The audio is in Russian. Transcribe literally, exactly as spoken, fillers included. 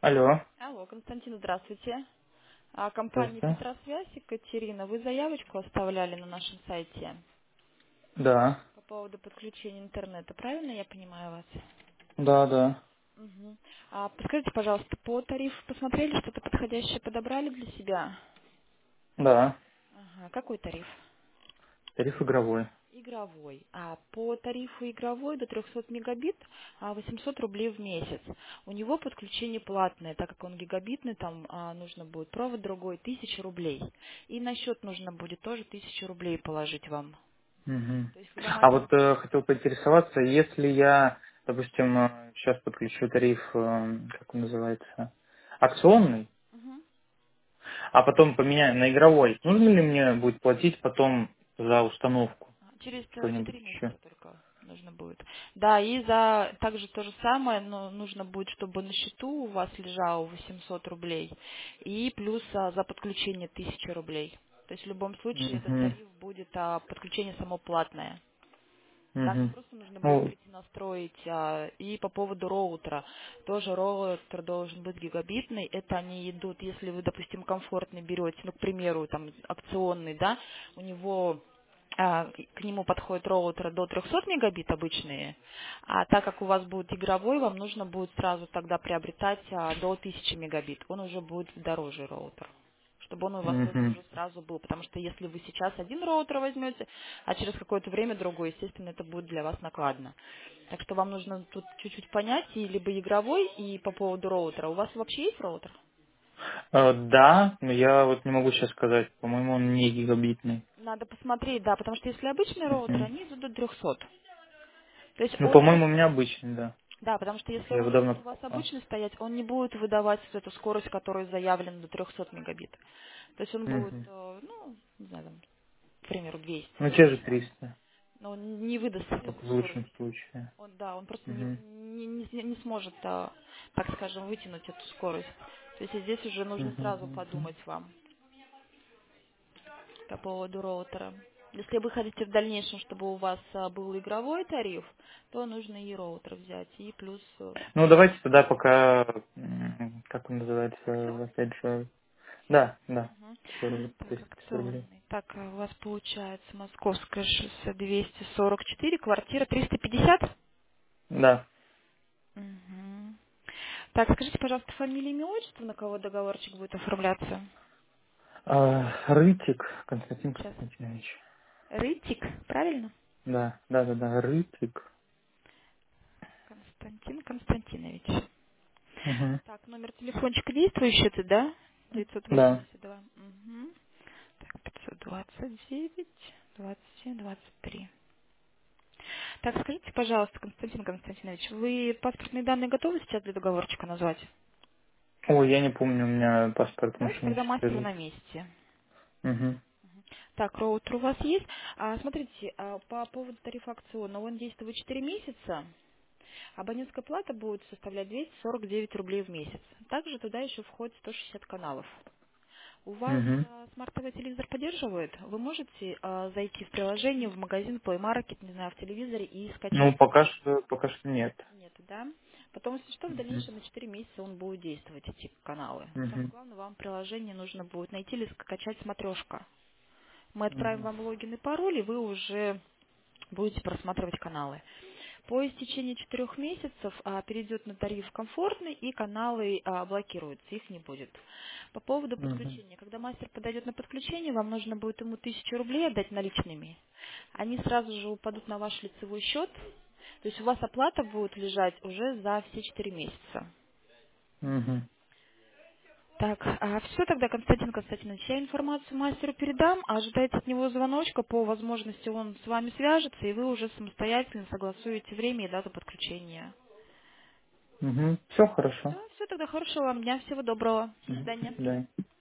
Алло, Алло, Константин, здравствуйте. А, Компания здравствуйте. Петросвязь, Екатерина, вы заявочку оставляли на нашем сайте Да, по поводу подключения интернета, правильно я понимаю вас? да, да, Мгм. А подскажите, пожалуйста, по тарифу посмотрели, что-то подходящее подобрали для себя? да. Ага, какой тариф? Тариф игровой. Игровой. А по тарифу игровой до трехсот мегабит а, восемьсот рублей в месяц. У него подключение платное, так как он гигабитный, там а, нужно будет провод другой, тысяча рублей. И на счет нужно будет тоже тысячу рублей положить вам. Мгм. То есть, когда А мастер... вот э, хотел поинтересоваться, если я, допустим, э, сейчас подключу тариф, э, как он называется, акционный, Мгм. а потом поменяю на игровой, нужно ли мне будет платить потом за установку А, Через э, что-нибудь четыре еще? месяца только нужно будет. Да, и за также то же самое, но нужно будет, чтобы на счету у вас лежало восемьсот рублей, и плюс а, за подключение тысяча рублей. То есть в любом случае этот Угу, тариф будет а, подключение само платное. Там угу. просто нужно будет Ну, прийти настроить. а, И по поводу роутера. Тоже роутер должен быть гигабитный. Это они идут, если вы, допустим, комфортный берете, ну, к примеру, там, акционный, да, у него а, к нему подходит роутер до трехсот мегабит обычные, а так как у вас будет игровой, вам нужно будет сразу тогда приобретать а, до тысячи мегабит. Он уже будет дороже роутер, чтобы он у вас тоже угу. уже сразу был. Потому что если вы сейчас один роутер возьмете, а через какое-то время другой, естественно, это будет для вас накладно. Так что вам нужно тут чуть-чуть понять, и либо игровой, и по поводу роутера. У вас вообще есть роутер? Э, да, но я вот не могу сейчас сказать, по-моему, он не гигабитный. Надо посмотреть, да, потому что если обычный роутер, Мгм. они идут до трехсот. То есть Ну, он не... по-моему, у меня обычный, да. Да, потому что если Я его роутер будет давно у вас покупал. обычный стоять, он не будет выдавать вот эту скорость, которая заявлена до трехсот мегабит. То есть он будет, Мгм. э, ну, не знаю, там, к примеру, двести Ну, те же максимально. триста, Но он не выдаст вот такую в скорость. лучшем случае. Он, да, он просто не, Мгм. не, не- не сможет, а, так скажем, вытянуть эту скорость. То есть и здесь уже нужно сразу Мгм. Мгм. подумать вам по поводу роутера. Если вы хотите в дальнейшем, чтобы у вас а, был игровой тариф, то нужно и роутер взять, и плюс э, Ну, давайте тогда пока, м, как он акцион. называется, опять же, да, да, Мгм. сорок, Так, триста пятьдесят рублей. акционный. Так, а у вас получается Московское шоссе двести сорок четыре, квартира триста пятьдесят? Да. Мгм. Так, скажите, пожалуйста, фамилия, имя, отчество, на кого договорчик будет оформляться? А, Рытик Константин Сейчас. Константинович. Рытик, правильно? Да, да, да, да, Рытик. Константин Константинович. Угу. Так, номер телефончика действующий, ты, да? девятьсот Да. восемьдесят два. Угу. Так, пятьсот двадцать девять, двадцать семь, двадцать три. Так, скажите, пожалуйста, Константин Константинович, вы паспортные данные готовы сейчас для договорчика назвать? Ой, я не помню, у меня паспорт Давайте тогда мошеннический мастеру лежит. на месте. Угу. Так, роутер у вас есть. А, смотрите, а, по поводу тарифа акционного, он действует четыре месяца. Абонентская плата будет составлять двести сорок девять рублей в месяц. Также туда еще входит сто шестьдесят каналов. У вас Угу. а, смарт-ТВ телевизор поддерживает? Вы можете а, зайти в приложение, в магазин Play Market, не знаю, в телевизоре и Ну, скачать? пока что, пока что нет. Нет, да? Потом, если что, в Угу. дальнейшем на четыре месяца он будет действовать, эти каналы. Самое Угу. главное, вам приложение нужно будет найти или скачать смотрешка. Мы отправим Угу. вам логин и пароль, и вы уже будете просматривать каналы. По истечении четырех месяцев а, перейдет на тариф комфортный, и каналы а, блокируются, их не будет. По поводу Угу. подключения. Когда мастер подойдет на подключение, вам нужно будет ему тысячу рублей отдать наличными. Они сразу же упадут на ваш лицевой счет. То есть у вас оплата будет лежать уже за все четыре месяца. Угу. Так, а все тогда, Константин Константинович, я информацию мастеру передам, а ожидайте от него звоночка, по возможности он с вами свяжется, и вы уже самостоятельно согласуете время и дату подключения. Угу. Все хорошо. Да, все тогда, хорошего вам дня, всего доброго, до Мгм. До свидания. свидания.